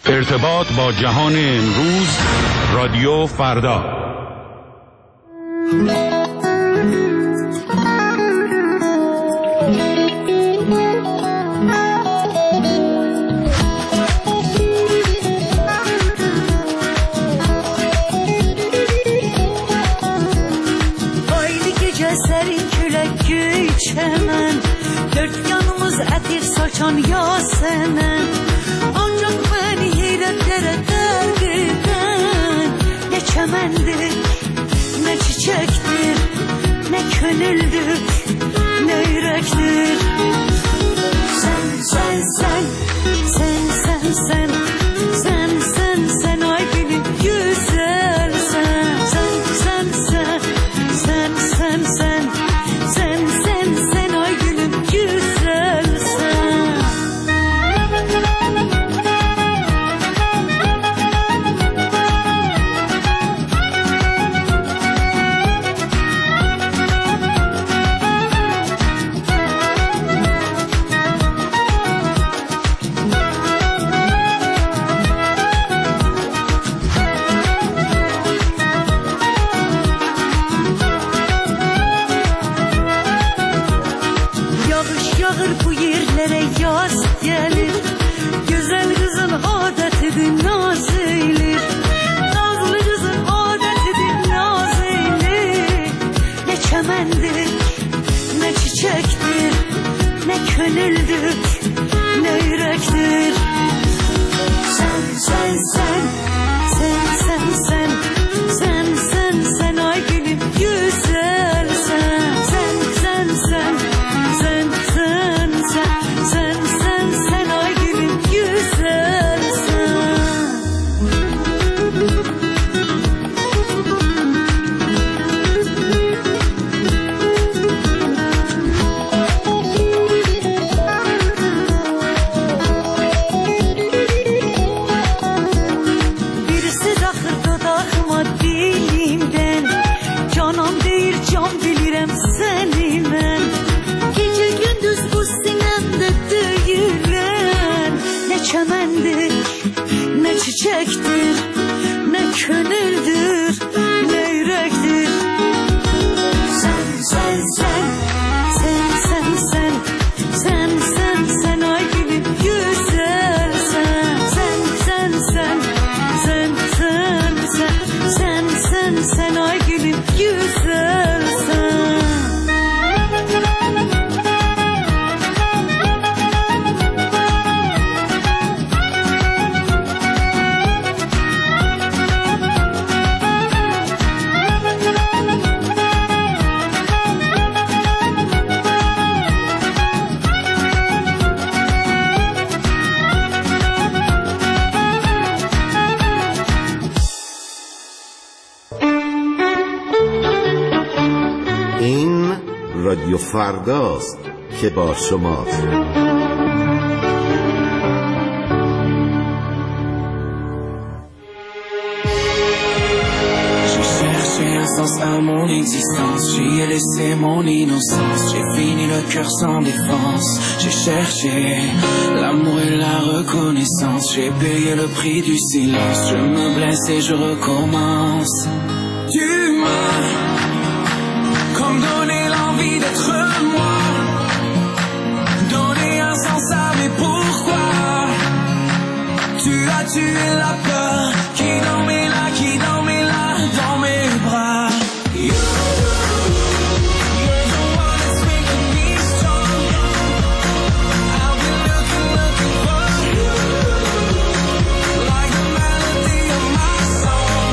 ارتباط با جهان امروز، رادیو فردا. Haydi gece serin külək göy çəmən, dörd yanımız ətir saçan Yasemen. Ancaq beni heyrətlere qərq edən ne çəməndir, ne çiçəkdir, ne könüldür, ne ürəkdir. Sen, sen, sen, sen, sen, sen, sen, sen, sen, ay benim güzel sen. Sen, sen, sen, sen, sen, sen, sen, sen, sen, ay gülüm güzel sen. Yağır bu yerlere yaz gelir, güzel kızın adetidir naz eylir. Nazlı kızın adetidir naz eylir. Ne çemendir, ne çiçektir, ne könüldür, ne yürektir. Sen, sen, sen, sen, sen, sen, sen, sen, sen, ay gülüm güzel sen. Sen, sen, sen, sen, sen, sen, sen, sen, sen, ay gülüm güzel sen. Birisi daxır dodağıma dilimdən, canam deyir can bilirəm səni mən. Gece gündüz bu sinemde döyülen ne çemendir, ne çiçektir, ne könüldür, ne yürektir. Sen, sen, sen, sen, sen, sen, sen, sen, sen, ay gülüm güzel sen. Sen, sen, sen, sen, sen, sen, sen, sen, sen, ay gülüm güzel sen. این رادیو فرداست که با شماست. J'ai cherché un sens à mon existence, j'y ai laissé mon innocence, j'ai fini le cœur sans défense. J'ai cherché l'amour et la reconnaissance, j'ai payé le prix du silence, je me blesse et je recommence. Tu m'as comme donné l'envie d'être moi, donné un sens à mes pourquoi. Tu as tué la peur qui dormait là, dans mes bras. You're the one that's making me strong. I've been looking for you, like the melody of my song.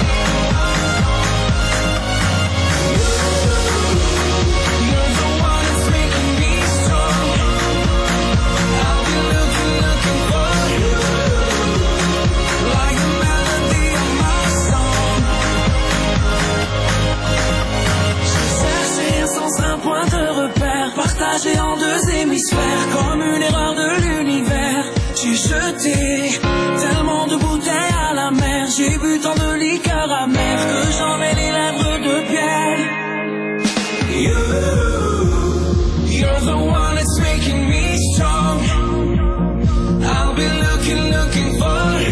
You're the one that's making me strong. I've been looking for you, like the melody of my song. J'ai cherché un sens, un point de repère, partagé en deux hémisphères, comme une erreur de l'univers. J'ai jeté tellement de bouteilles à la mer, j'ai bu tant de liqueurs amères que j'en ai les lèvres de pierre. You're the one that's making me strong. I'll be looking for you.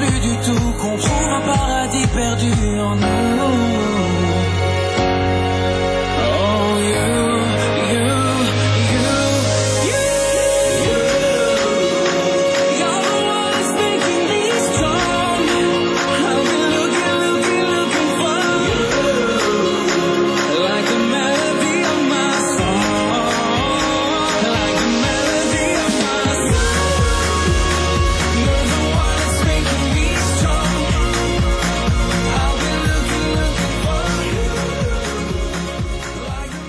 plus du tout qu'on trouve un paradis perdu en nous. Oh, you're the one that's making me strong. I've been looking for you, like the melody of my song, like the melody of my song. You're the one that's making me strong. I've been looking for you, like the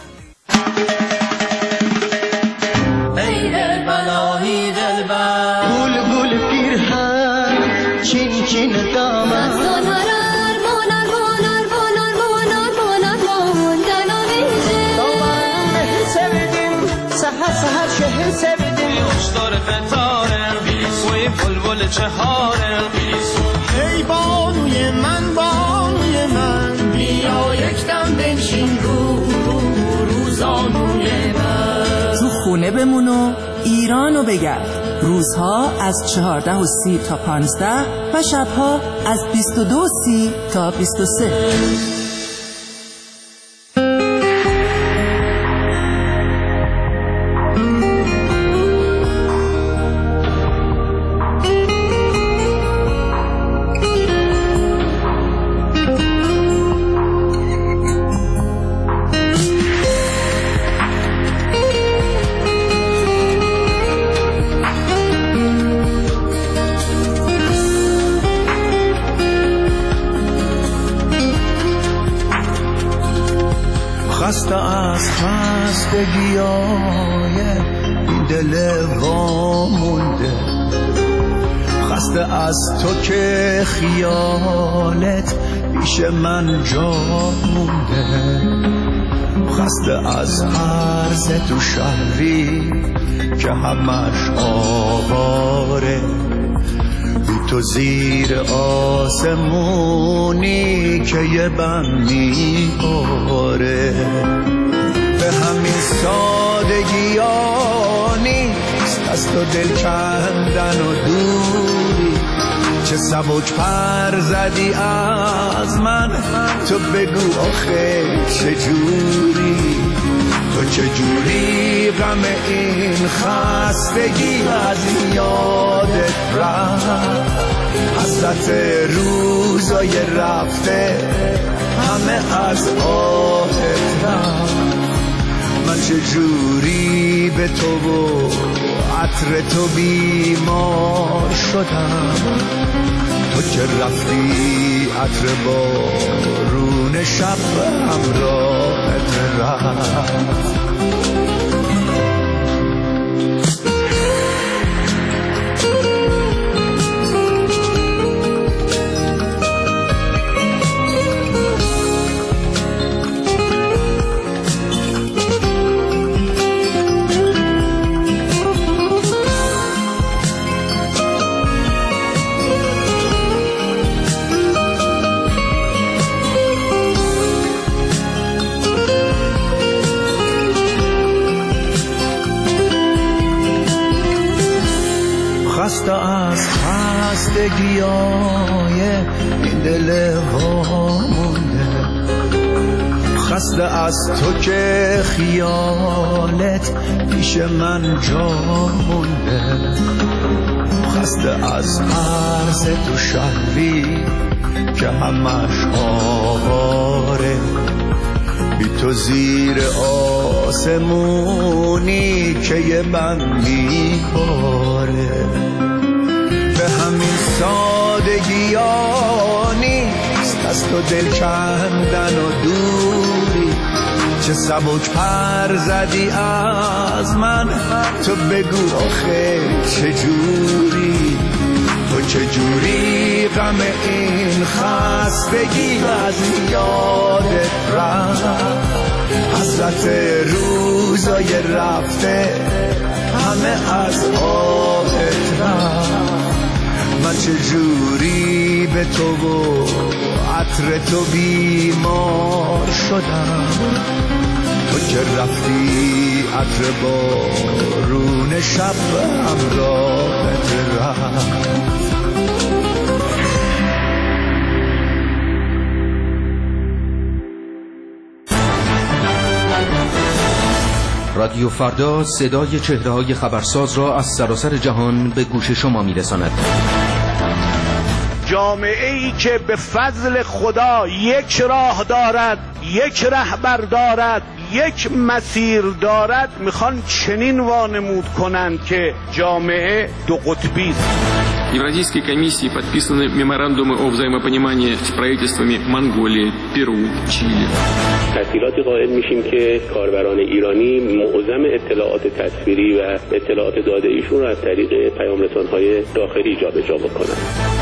ای دلبر آهی دلبر گل گل پیرهن چین چین دامن Sonar, monar, monar, monar, monar, monar, monar, دامن sevdim seher seher şehir sevdim کشتار فتاره وی بلبل چهاره ای بانوی من بیا یکدم بنشین روزانوی من تو خونه بمون و ایرانو بگرد. روزها از 14:30 تا 15 و شبها از 22:30 تا 23. خسته از خستگیای این دل وامونده خسته از تو که خیالت پیش من جا مونده خسته از عرض تو شهری که همش آواره بی تو زیر آسمونی که یه بم میباره به همین سادگیانی از تو دل کندن و دوری چه سبک پر زدی از من تو بگو آخه چجوری تو چجوری غم این خستگی از یادت رفت حسرت روزای رفته همه از آهت رفت من چجوری به تو و عطر تو بیمار شدم تو که رفتی عطر بارون شب همراهت رفت خسته از خستگیای این دل وامونده خسته از تو که خیالت پیش من جا مونده خسته از عرض تو شهری که همش آواره بی تو زیر آسمونی که یه بم میباره به همین سادگیانی از تو دل کندن و دوری چه سبک پر زدی از من تو بگو آخه چجوری تو چجوری غم این خستگی از یادت رفت حسرت روزای رفته همه از آهت رفت من چجوری به تو و عطر تو بیمار شدم تو که رفتی عطر بارون شب همراهت رفت رادیو فردا صدای چهره‌های خبرساز را از سراسر جهان به گوش شما می‌رساند. جامعه‌ای که به فضل خدا یک راه دارد، یک رهبر دارد، یک مسیر دارد، میخوان چنین وانمود کنند که جامعه دو قطبی است. Евразийской комиссии подписаны меморандумы о взаимопонимании с правительствами Монголии, Перу, Чили. تسهیلاتی قائل میشیم که کاربران ایرانی معظم اطلاعات تصویری و اطلاعات داده ایشون را از طریق پیام رسان‌های داخلی جابجا بکنند.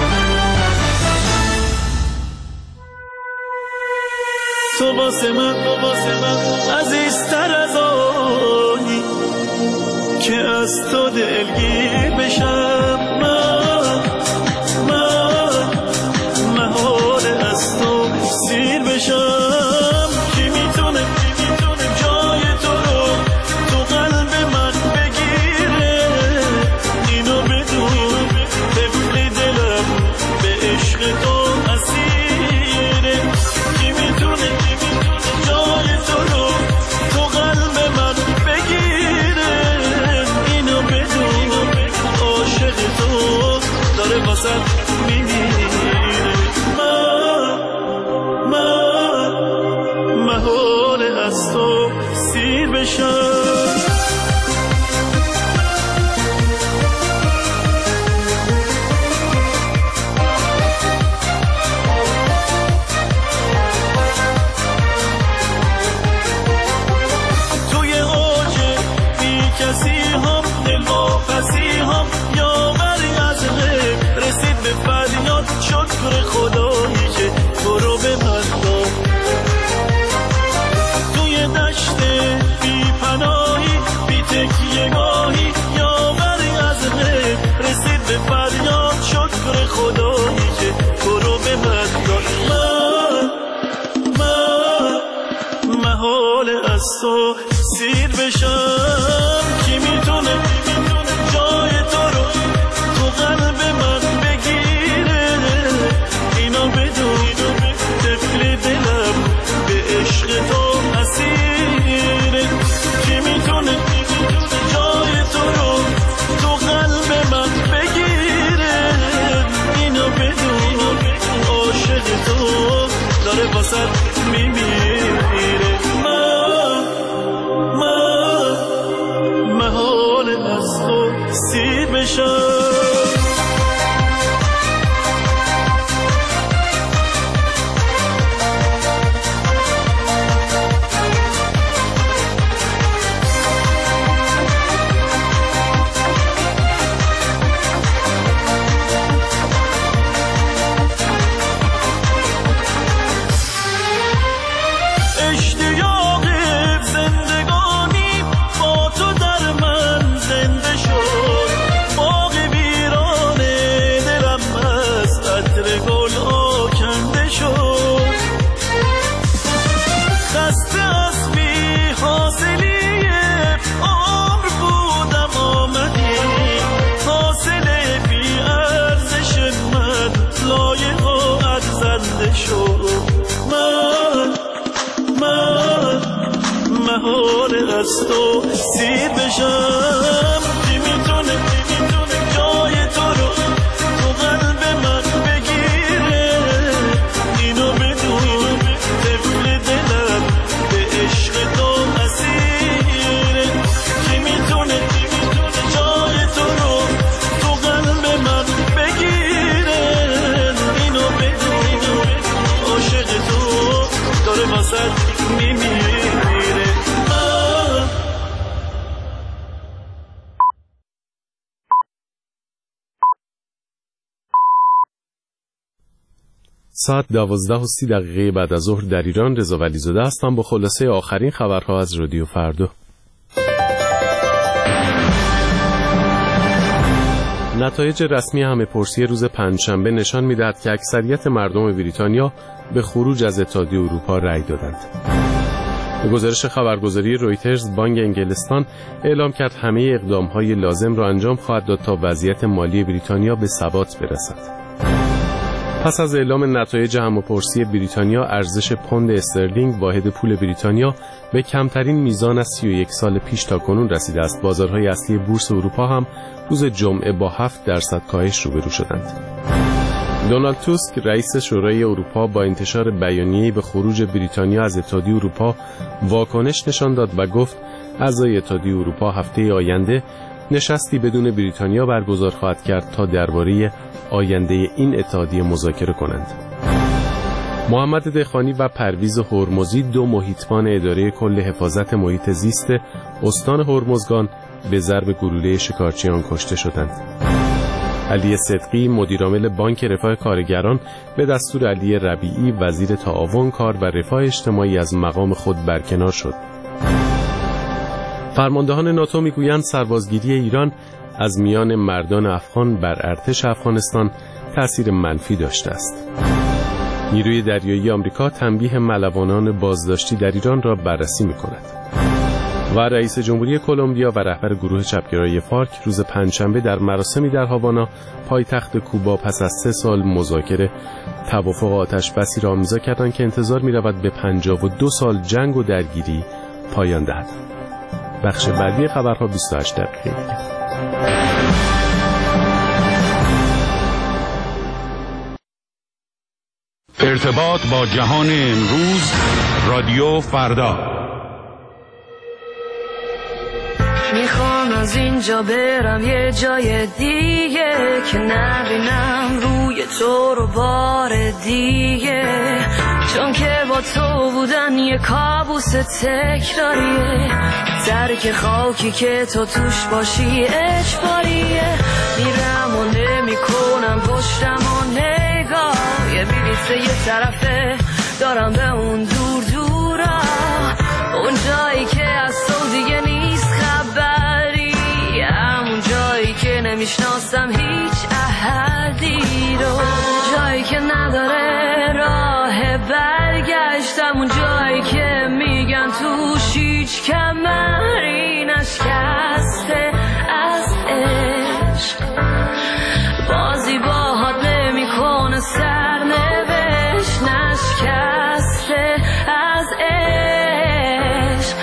تو واسه من عزیزتر از آنی که از تو دلگیر بشم. من محال از تو سیر بشم. کی میتونه جای تو رو تو قلب من بگیره؟ اینو بدون طفل دلم به عشق تو اسیره. کی میتونه جای تو رو تو قلب من بگیره؟ اینو بدون عاشق تو داره واسه میمیره. من محال از تو سیر بشم. توی اوج بی کسی هم دل واپسی هم یاوری از غیب رسید به فریاد. شکر خدایی که تو رو به من داد. توی دشت بی پناهی بی تکیه‌گاهی یاوری از غیب رسید به فریاد. شکر خدایی که تو رو به من داد. من محال از تو سیر بشم. کی میتونه جای تو رو تو قلب من بگیره؟ اینو بدون طفل دلم به عشق تو اسیره. کی میتونه جای تو رو تو قلب من بگیره؟ اینو بدون عاشق تو داره واسه میمیره. من محال از تو سیر بشم. اشتیاق زندگانی با تو در من زنده شد. باغ ویران دلم از عطر گل آکنده شد. خسته از بی حاصلی عمر بودم آمدی. حاصل بی ارزش من لایق و ارزنده شد. من محال از تو سیر بشم. کی میتونه جای تو رو تو قلب من بگیره؟ اینو بدون طفل دلم به عشق تو اسیره. کی میتونه جای تو رو تو قلب من بگیره؟ اینو بدون عاشق تو داره واسه میمیره. ساعت 12:30 بعد از ظهر در ایران. رضا ولیزاده هستم با خلاصه آخرین خبرها از رادیو فردا. نتایج رسمی همه‌پرسی روز پنجشنبه نشان می‌دهد که اکثریت مردم بریتانیا به خروج از اتحادیه اروپا رأی دادند. به گزارش خبرگزاری رویترز، بانک انگلستان اعلام کرد همه اقدام‌های لازم را انجام خواهد داد تا وضعیت مالی بریتانیا به ثبات برسد. پس از اعلام نتایج هم‌پرسی بریتانیا، ارزش پوند استرلینگ واحد پول بریتانیا به کمترین میزان از 31 سال پیش تاکنون رسیده است. بازارهای اصلی بورس اروپا هم روز جمعه با 7% کاهش روبرو شدند. دونالد توسک رئیس شورای اروپا با انتشار بیانیه‌ای به خروج بریتانیا از اتحادیه اروپا واکنش نشان داد و گفت اعضای اتحادیه اروپا هفته آینده نشستی بدون بریتانیا برگزار خواهد کرد تا درباره آینده این اتحادیه مذاکره کنند. محمد دهخانی و پرویز هرمزی، دو محیطبان اداره کل حفاظت محیط زیست استان هرمزگان، به ضرب گلوله شکارچیان کشته شدند. علی صدقی، مدیرعامل بانک رفاه کارگران، به دستور علی ربیعی وزیر تعاون، کار و رفاه اجتماعی از مقام خود برکنار شد. فرماندهان ناتو میگویند سربازگیری ایران از میان مردان افغان بر ارتش افغانستان تأثیر منفی داشته است. نیروی دریایی آمریکا تنبیه ملوانان بازداشتی در ایران را بررسی می‌کند. و رئیس جمهوری کلمبیا و رهبر گروه چپگرای فارک روز پنجشنبه در مراسمی در هاوانا، پایتخت کوبا، پس از 3 سال مذاکره توافق آتش‌بسی را امضا کردند که انتظار می‌رود به 52 سال جنگ و درگیری پایان دهد. بخش بعدی خبرها 28 دقیقه دیگر. ارتباط با جهان امروز، رادیو فردا. میخوام از اینجا برم یه جای دیگه که نبینم روی تو رو بار دیگه، چون که با تو بودن یه کابوس تکراریه، ترک خاکی که تو توش باشی اجباریه. میرم و نمیکنم پشتم و نگاه، یه بلیطه یه طرفه دارم به اون دور دورا، اون جایی که از تو دیگه نیست خبری، همون جایی که نمیشناسم هیچ احدی رو، جایی که نداره راه برگشتم، اون جایی که میگن توش هیچ کمری نشکسته از عشق، بازی باهات نمیکنه سرنوشت، نشکسته از عشق،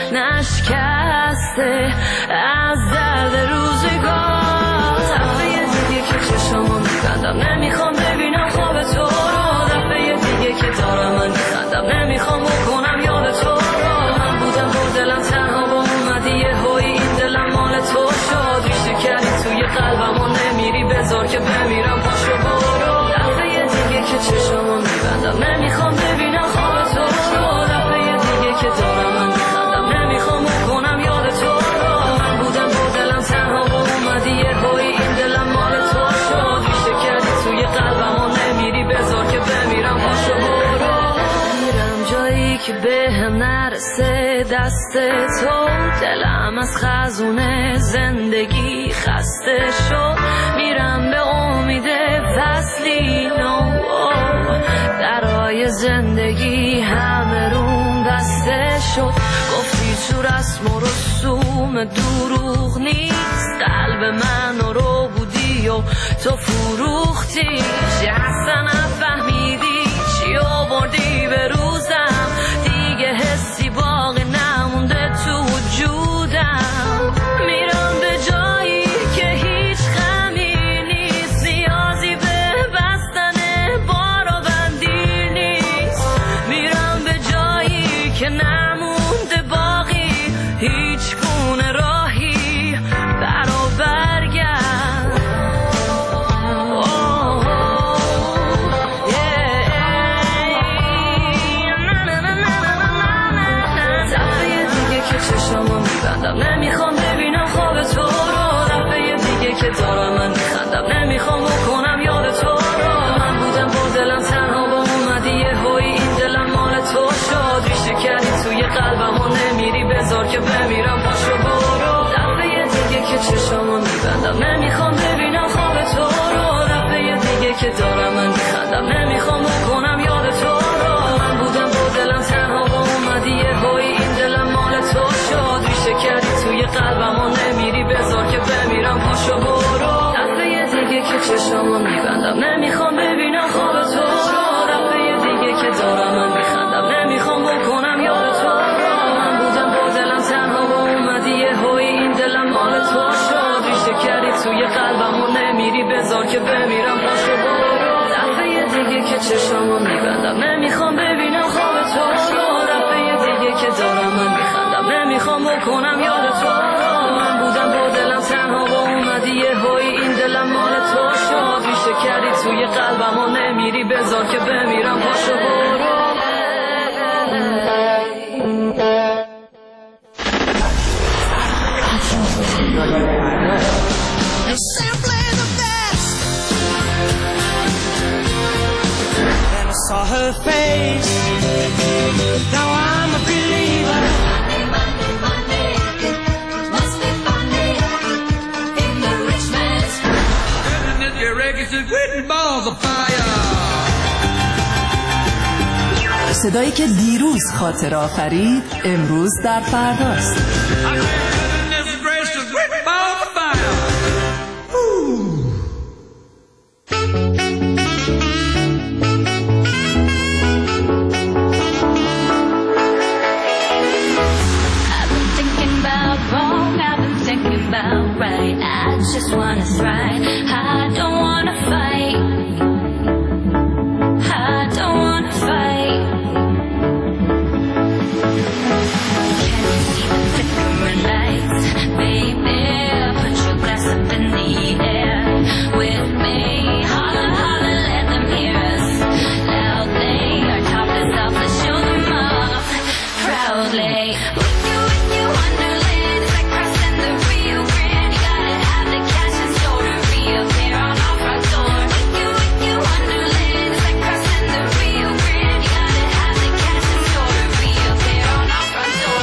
نشکسته از درد روزگار. دفعه دیگه که چشمو میبندم نمیخوام ببینم خواب تو رو، دفعه دیگه که دارم من میخندم نمیخوام بکنم یاد تو رو، من بودم با دلم تنها با اومدی یه هایی این دلم مال تو شد، ریشه کردی توی قلبم و نمیری بذار که بمیرم پاشو برو. دفعه دیگه که چشمو میبندم نمیخوام ببینم خواب تو رو، دفعه دیگه که دارم من میخندم نمیخوام بکنم یاد تو رو، من بودم با دلم تنها با اومدی یه هایی این دلم مال تو شد، ریشه کردی توی قلبم و نمیری بذار که بمیرم پاشو برو. میرم جایی که به هم نرسه دست تو، دلم از خزونه زندگی خسته شد، میرم به امید فصلی نو، درای زندگی همه روم بسته شد، گفتی تو رسم و رسوم دروغ نیست، قلب من رو بودی و تو فروختی، چی اصلا نفهمیدی چی آوردی به روزم، دیگه حسی باقی نمونده تو وجودم، میرم به جایی که هیچ غمی نیست، نیازی به بستن بار و بندی نیست، میرم به جایی که نمونده باقی هیچ گونه راهی برابرگرد. چشمو میبندم نمیخوام ببینم خواب تو رو، دفعه دیگه که دارم من میخندم نمیخوام بکنم یاد تو رو، من بودم با دلم تنها با اومدی یه هایی این دلم مال تو شد، ریشه کردی توی قلبم و نمیری بذار که بمیرم پاشو برو. دفعه دیگه که چشمو میبندم نمیخوام ببینم خواب تو رو، دفعه دیگه که دارم من میخندم نمیخوام بکنم یاد تو رو، من بودم با دلم تنها با اومدی یه هایی این دلم مال تو شد، ریشه کردی توی قلبم و نمیری بذار که بمیرم پاشو برو. دفعه دیگه که چشمو میبندم نمیخوام ببینم خواب تو چشمامو میبندم نمیخوام ببینم خواب تو رو دفعه دیگه که دارم من میخندم نمیخوام بکنم یاد تو رو من بودم با دلم تنها و اومدی یه هایی این دلم مال تو شد ریشه کردی توی قلبم و نمیری بذار که بمیرم باشو برو You're simply the best. Then I saw her face. Now I'm a believer. Money, money, money. It must be funny in the rich man's. Goodness, your records are written balls of fire. صدایی که دیروز خاطر آفرید امروز در فرداست. Just wanna thrive. I don't wanna fight. I don't wanna fight. Can you see the flickering lights, baby? Put your glass up in the air with me. Holler, holler, let them hear us loudly. Our top is off, let's show them off proudly. With you, Wonderland, it's like crossing the Rio Grande. You gotta have the cash and store to reappear on our front door. With you, Wonderland, it's like crossing the Rio Grande. You gotta have the cash and store to reappear on our front door.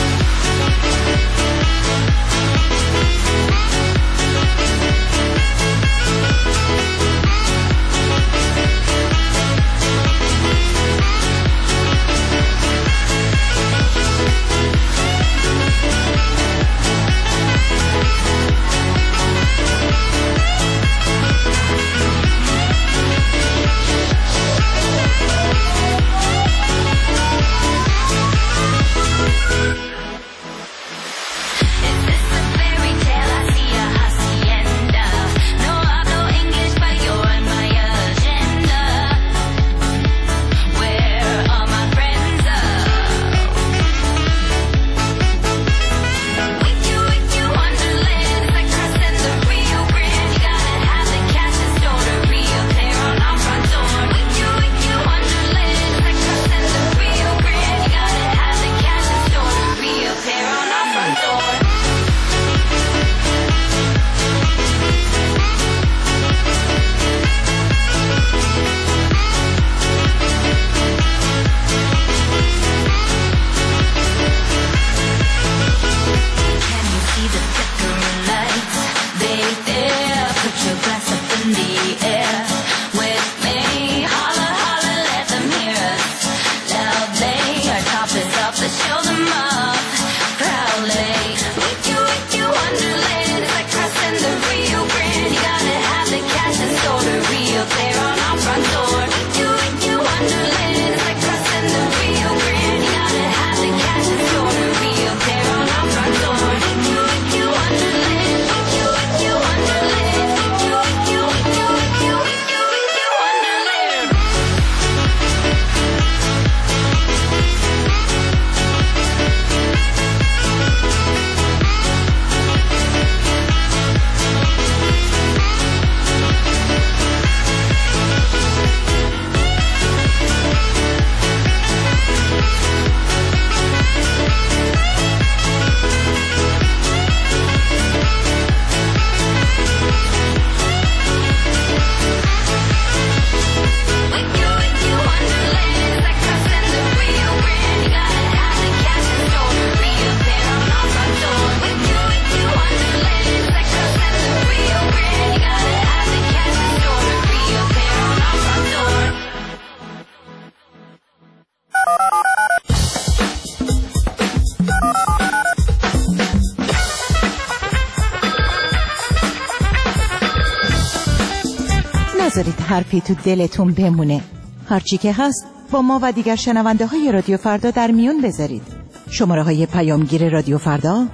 نذارید حرفی تو دلتون بمونه. هرچی که هست با ما و دیگر شنونده های رادیو فردا در میون بذارید. شماره های پیامگیر رادیو فردا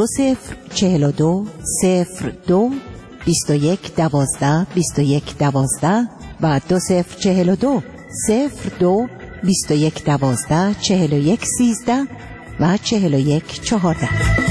2042 02 21 12 21 12 و 2042 02 21 12 41 13 و 41 14.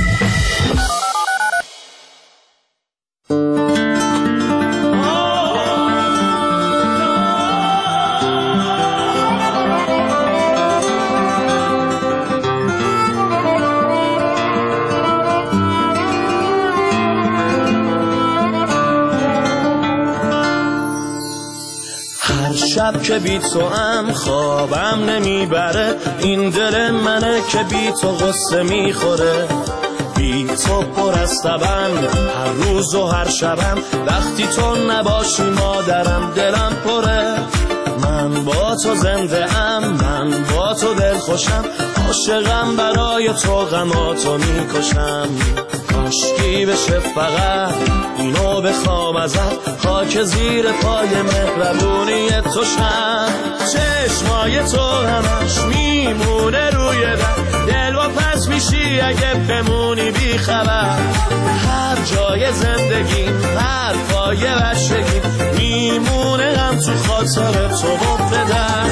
شب که بی تو هم خوابم نمیبره، این دل منه که بی تو غصه میخوره. بی تو پر از تبم هر روز و هر شبم، وقتی تو نباشی مادرم دلم پره. من با تو زنده ام، من با تو دل خوشم، عاشقم برای تو غماتو میکشم. کاشکی بشه فقط اینو بخوام ازت، خاک زیر پای مهربونی تو شم. چشمای تو همش میمونه روی در، دل و پس میشی اگه بمونی بی خبر. هر جای زندگیم، هر پای بچگیم، میمونه هم تو خاطر تو بفدر.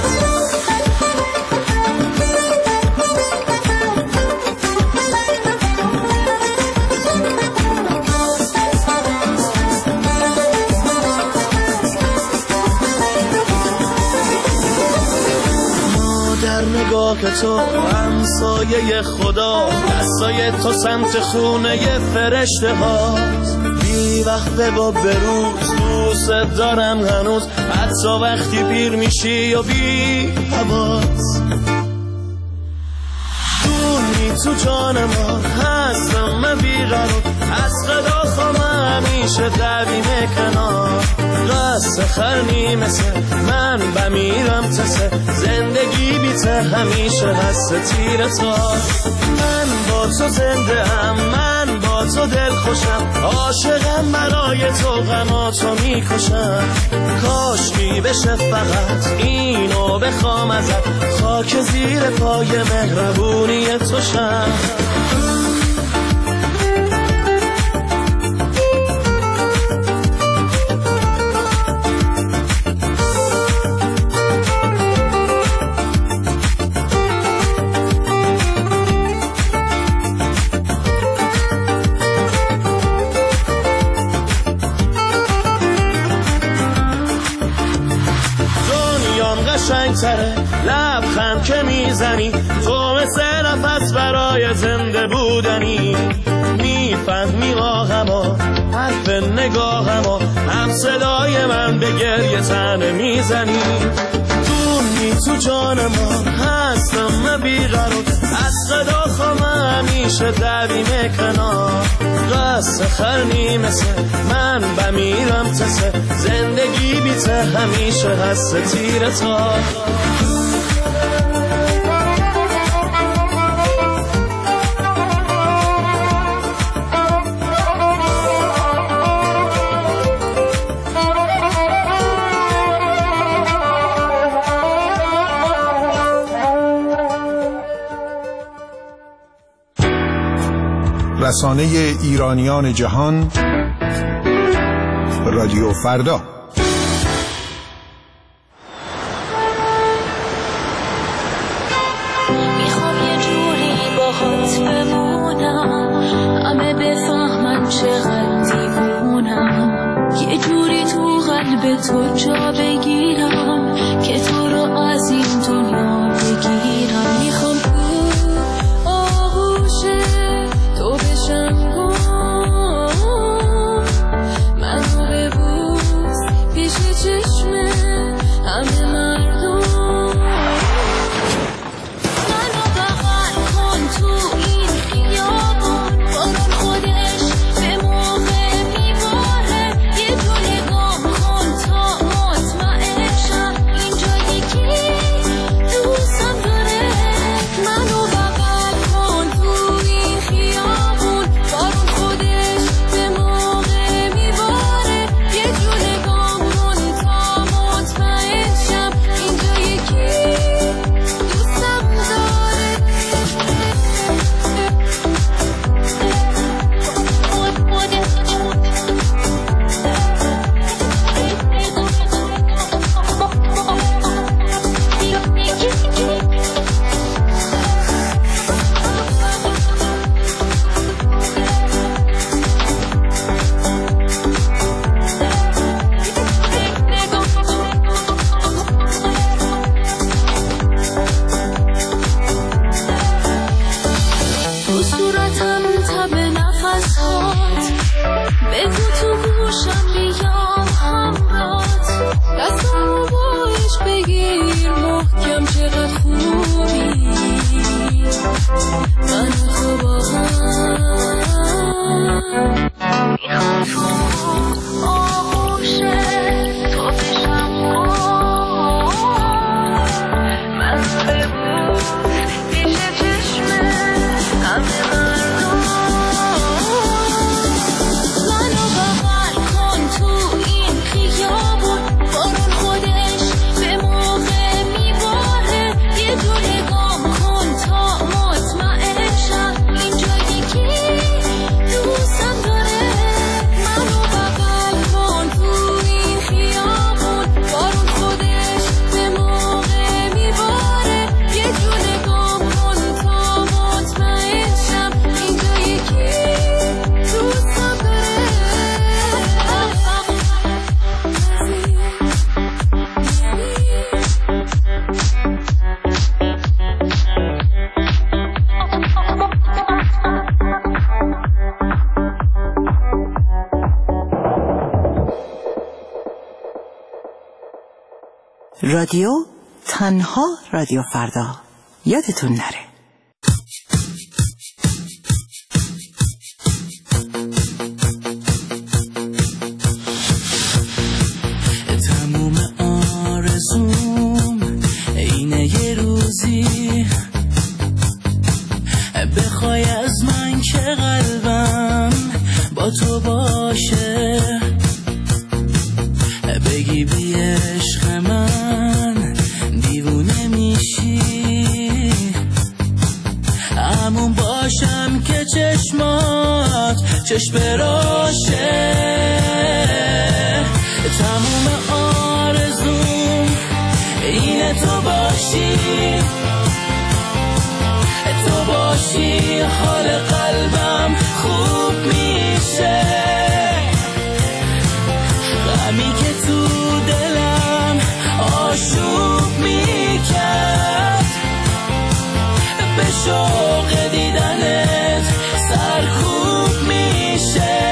نگاه تو همسایه خدا، دستای تو سمت خونه فرشته ها. بی وقته و بروز دوست دارم هنوز، حتی وقتی پیر میشی و بی حواس. دونی تو جان ما هستم من بیقرار، از خدا خوام همیشه دویم کنار. قصه خرنی مثل من بمیرم تسه، زندگی بیته همیشه هست تیر تا. من با تو زنده هم، من با تو دل خوشم، عاشقم برای تو غماتو میکشم. کاشکی بشه فقط اینو بخوام ازت، خاک زیر پای مهربونی تو شم. قشنگ‌تره لبخند که میزنی، تو مثل نفس برای زنده بودنی. میفهمی آهما حرف نگاهما، هم صدای من به گریه تنه میزنی. دونی تو جان ما هستم من بیقرار، از صدا خوام همیشه دویم کنار. قصه خرنی مثل من بمیرم تسه، زندگی بیته همیشه هست تیر تا. رسانه ایرانیان جهان، رادیو فردا. میخوام یه جوری باهات بمونم، همه بفهمن چقدر دیوونم. یه جوری تو قلب تو جا بگیرم که تو رو از این دنیا بگیرم. میخوام رادیو، تنها رادیو فردا. یادتون نره. تموم آرزوم اینه یه روزی بخوای از من که قلبم با تو باشه، بگی بی عشق من دیوونه میشی، همون باشم که چشمات چشم راشه. تموم آرزوم اینه تو باشی، تو باشی حال قلبم خوب میشه، غمی که تو دلم آشوب میکرد، به شوق دیدنت سرکوب میشه.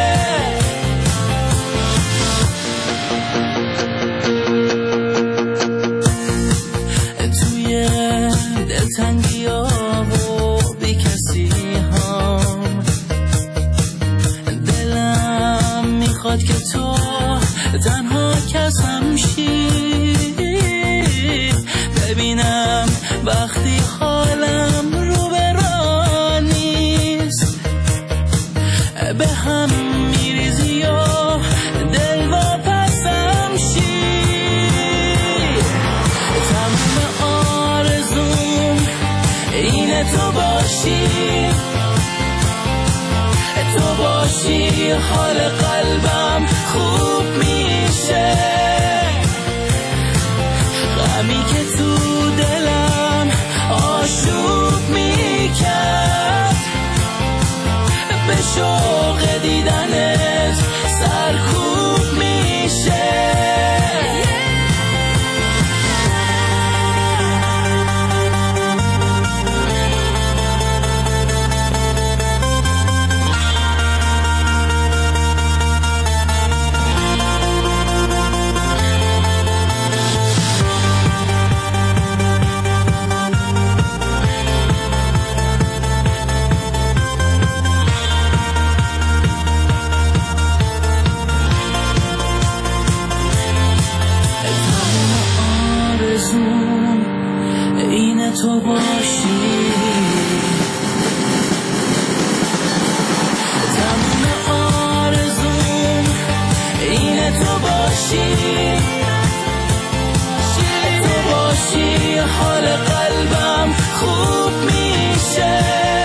توی دلتنگی ها و بی کسی هم دلم میخواد که تو تنها کسم شی، ببینم وقتی حالم رو به راه نیست، به هم میریزی یا دل واپسم شی. تمام آرزوم اینه تو باشی، تو باشی حال قلبم خوب میشه، غمی که تو دلم آشوب میکرد، به شوق دیدنت سرکوب میشه. تو باشی، تمام آرزوم اینه تو باشی، تو باشی حال قلبم خوب میشه،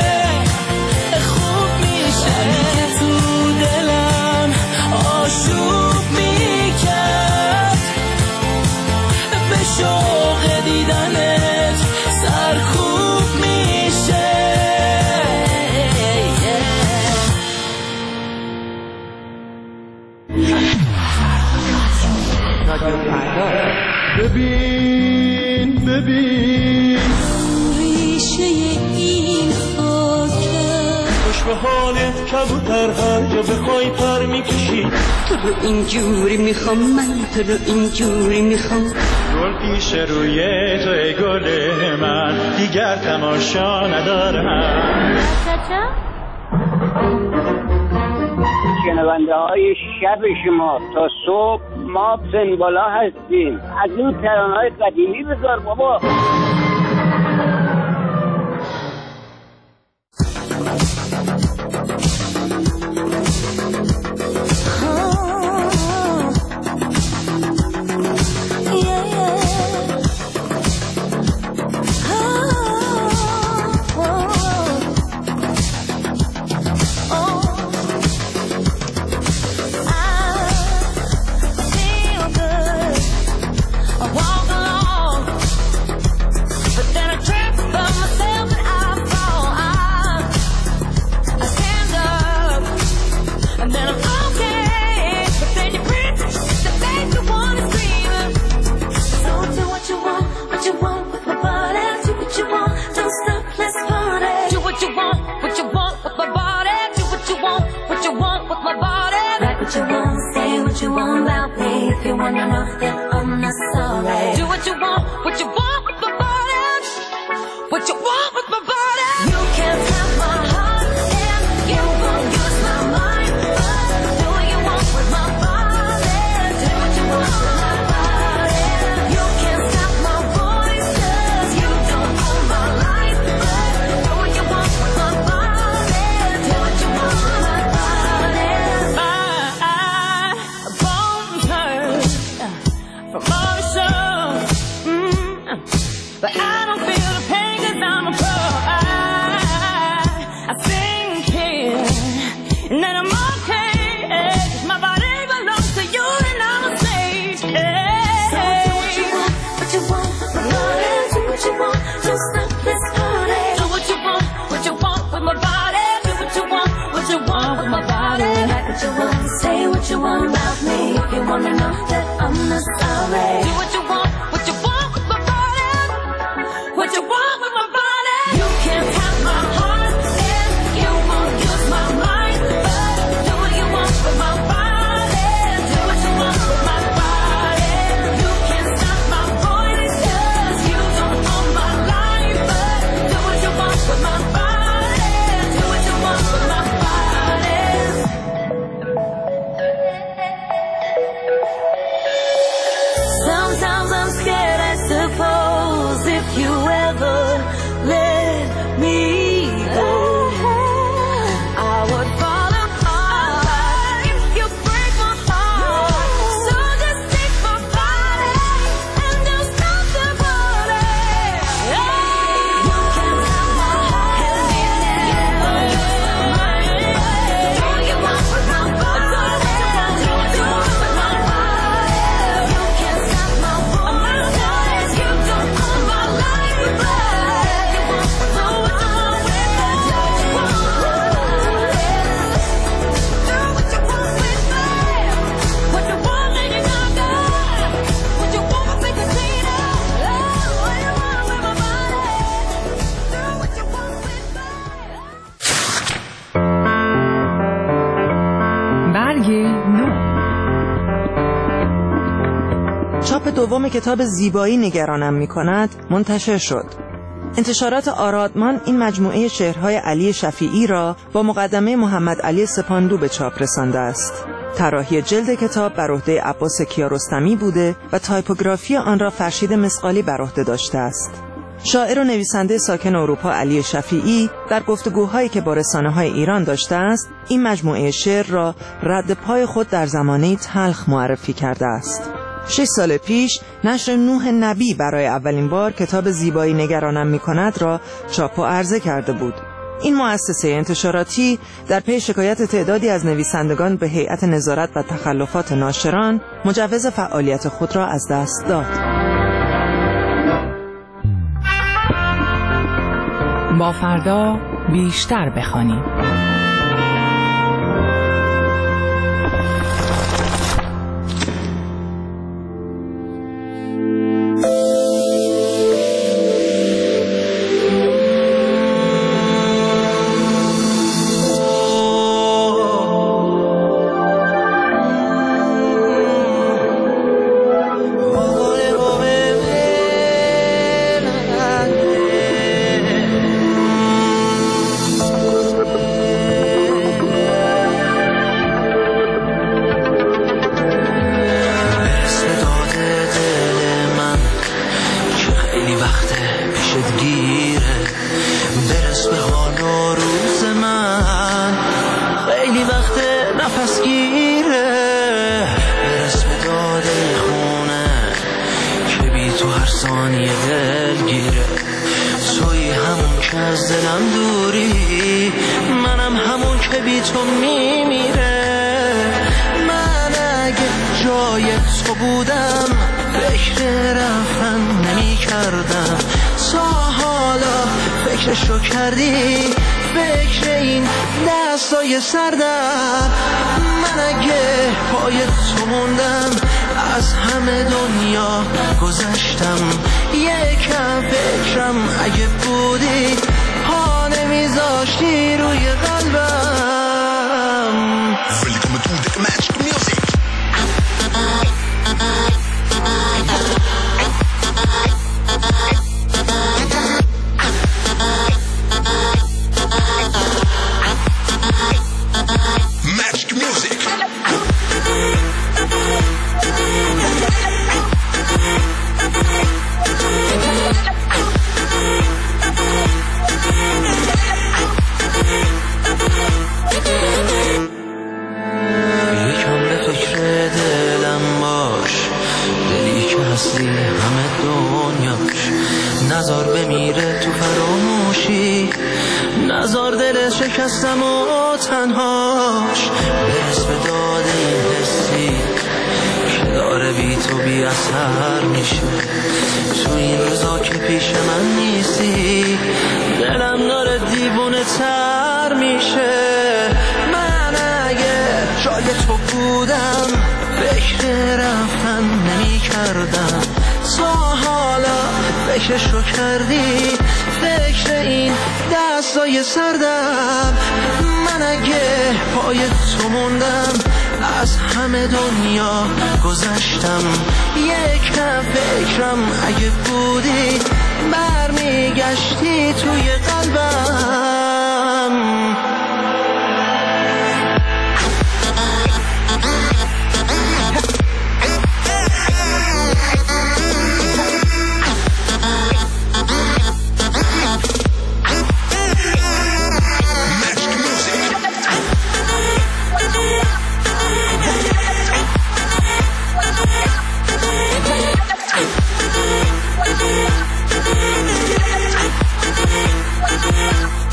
خوب میشه، که تو دلم آشوب میکرد، به شوق دیدنت سرکوب میشه. ببین ببین ریشه این خاکه، خوش به حال کبوتر هر جا بخوای پر میکشی، تو رو اینجوری میخوام، من تو رو اینجوری میخوام، گل پیش روی توی گل من، دیگر تماشا ندارم. شنونده های شب شما تا صبح ما سنبالا هستیم، از اون ترانه های قدیمی بذار بابا. but I don't feel the pain 'cause I'm a pro. I think here and then I'm okay. 'Cause my body belongs to you and I'm a slave. So do what you want, what you want, my body. Do what you want, just like this party. Do what you want with my body. Do what you want with my body. Like what you want, say what you want about me. If you wanna know that I'm not sorry. Do what you want with my body. What you want with my body. You can't have my heart and you won't use my mind. But do what you want with my body. Do what you want with my body. You can't stop my voice 'cause you don't own my life. But do what you want with my body. Do what you want with my body. Sometimes I'm scared, I suppose, if you ever let me go, I would fall apart if you break my heart. So just take my body and don't stop the body. You can't have my heart and never use my mind. Do what you want with my body. Do what you want with my body. You can't stop my voice. You don't own my life. But you want to do what you want with me. Do what you want with my body. Do what you want with me. What you want, lady Gaga. What you want, my big Christina. What you want with my body. Do what you want with me. برگ نو. چاپ دوم کتاب زیبایی نگرانم می‌کند منتشر شد. انتشارات آرادمان این مجموعه شعرهای علی شفیعی را با مقدمه محمد علی سپاندو به چاپ رسانده است. طراحی جلد کتاب بر عهده عباس کیارستمی بوده و تایپوگرافی آن را فرشید مسقالی بر عهده داشته است. شاعر و نویسنده ساکن اروپا علی شفیعی در گفتگوهایی که با رسانه‌های ایران داشته است، این مجموعه شعر را رد پای خود در زمانه‌ای تلخ معرفی کرده است. 6 سال پیش نشر نوح نبی برای اولین بار کتاب زیبایی نگرانم می‌کند را چاپ و عرضه کرده بود. این مؤسسه انتشاراتی در پی شکایت تعدادی از نویسندگان به هیئت نظارت و تخلفات ناشران مجوز فعالیت خود را از دست داد. با فردا بیشتر بخوانیم. نزار بمیره تو فراموشی، نزار دل شکستم و تنهاش به اسم داده این حسی که داره بی تو بی اثر میشه. تو این روزا که پیش من نیستی دلم داره دیوونه تر میشه. من اگه جای تو بودم فکر رفتن نمی کردم، تا حالا فکرشو کردی؟ فکر این دستای سردم. من اگه پای تو موندم از همه دنیا گذشتم. یکم فکرم اگه بودی برمیگشتی توی قلبم. Yeah.